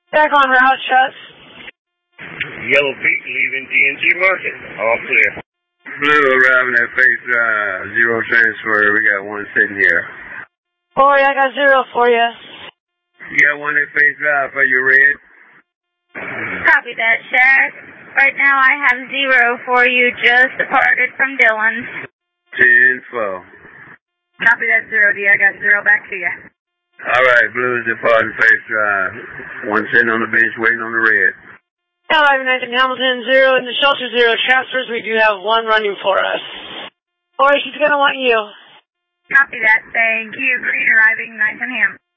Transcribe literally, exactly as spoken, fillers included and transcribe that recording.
Back on route, shots. Yellow Peak leaving D and G Market. All clear. Blue arriving at face uh, zero transfer. We got one sitting here. Boy, I got zero for you. You got one at face uh, for your red? Copy that, Shaq. Right now I have zero for you, just departed from Dillon's. ten four. Copy that, zero D. I got zero back to you. All right, Blue is departing face drive. One sitting on the bench waiting on the red. Arriving at Hamilton, zero in the shelter, zero transfers. We do have one running for us. Boy, she's going to want you. Copy that. Thank you. Green arriving, nice and ham.